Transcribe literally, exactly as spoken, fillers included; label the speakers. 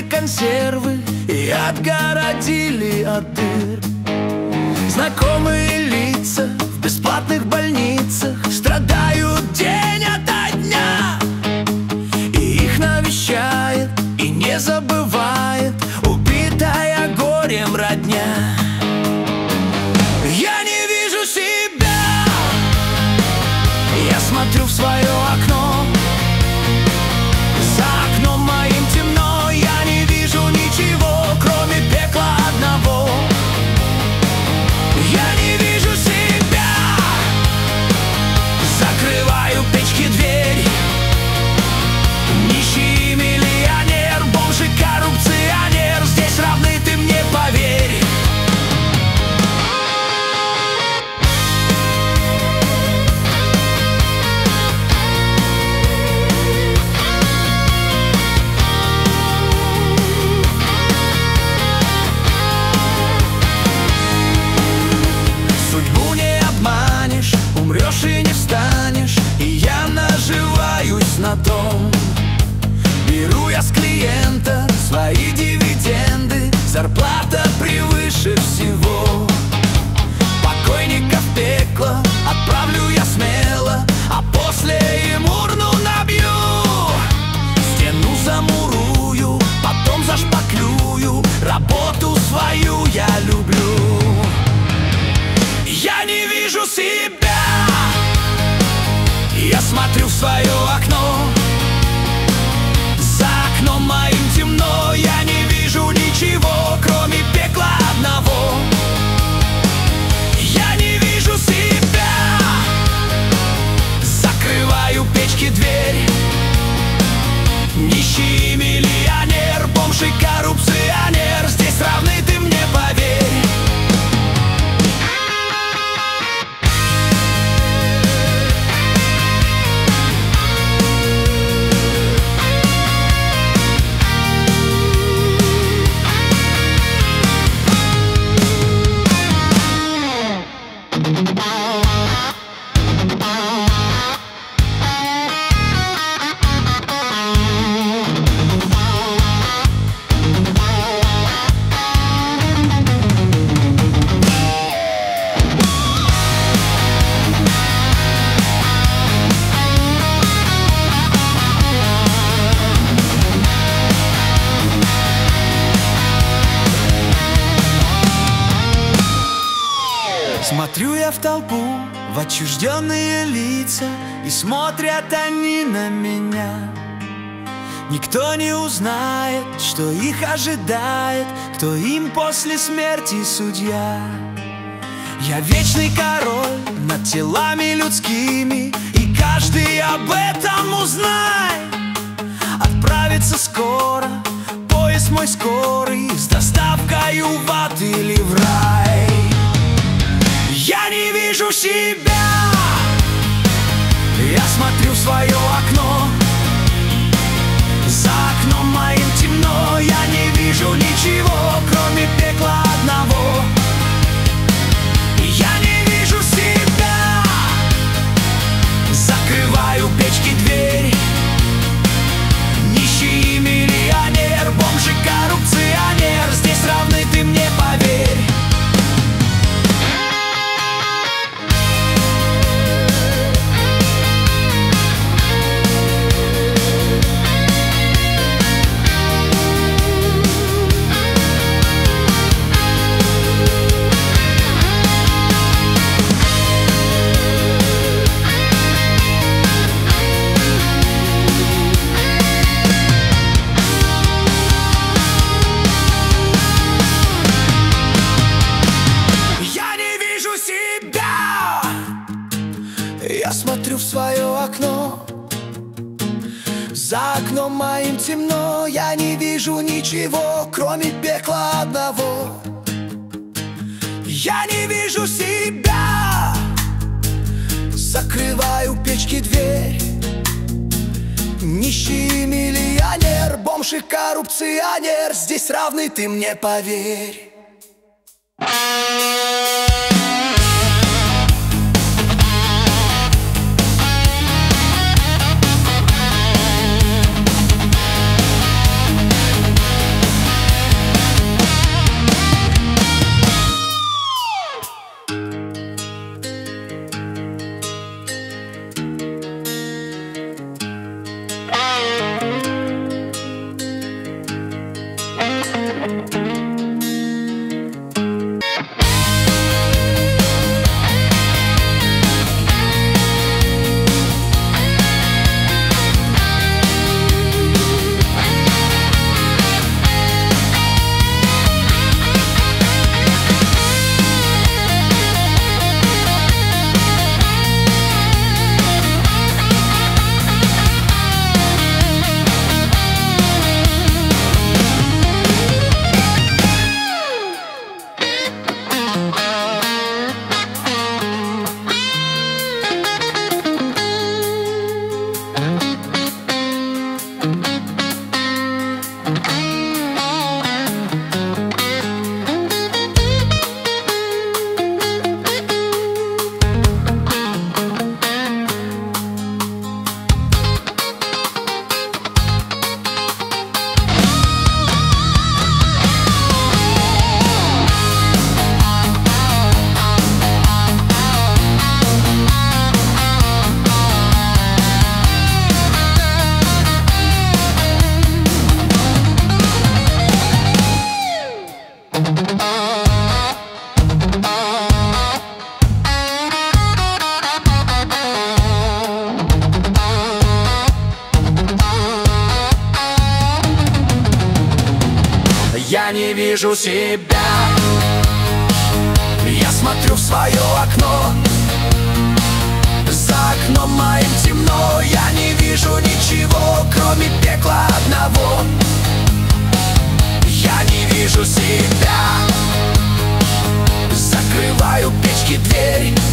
Speaker 1: консервы и отгородили от дыр. Знакомые лица в бесплатных больницах страдают день ото дня, и их навещает и не забывает убитая горем родня. Я не вижу себя, я смотрю в свое окно. За окном моим темно, я не вижу ничего, кроме пекла одного. Я не вижу себя, закрываю печки дверь. Нищий миллионер, бомж и коррупционер, здесь равны, ты мне поверь. Умрешь и не встанешь, и я наживаюсь на том. Беру я с клиента свои дивиденды, зарплата превыше всего. Покойника в пекло отправлю я смело, а после им урну набью. Стену замурую, потом зашпаклюю, работу свою я люблю. Я не вижу себя, я смотрю в свое окно. За окном моим темно, я не вижу ничего, кроме пекла одного. Я не вижу себя, закрываю печки дверь. Нищий миллионер, бомж и коррупционер, здесь равны, ты мне поверь. Смотрю я в толпу, в отчужденные лица, и смотрят они на меня. Никто не узнает, что их ожидает, кто им после смерти судья. Я вечный король над телами людскими, и каждый об этом узнает. Отправится скоро поезд мой скорый с доставкой в ад или в рай. Я не вижу себя, я смотрю в свое окно. За окном моим темно, я не вижу ничего, кроме пекла одного. Я не вижу себя, закрываю печки дверь. Нищий миллионер, бомж и коррупционер, здесь равны, ты мне поверь. Я смотрю в свое окно. За окном моим темно, я не вижу ничего, кроме пекла одного. Я не вижу себя, закрываю печки дверь. Нищий миллионер, бомж и коррупционер, здесь равны, ты мне поверь. вижу себя. Я смотрю в свое окно, за окном моим темно. Я не вижу ничего, кроме пекла одного. Я не вижу себя. Закрываю печки дверь,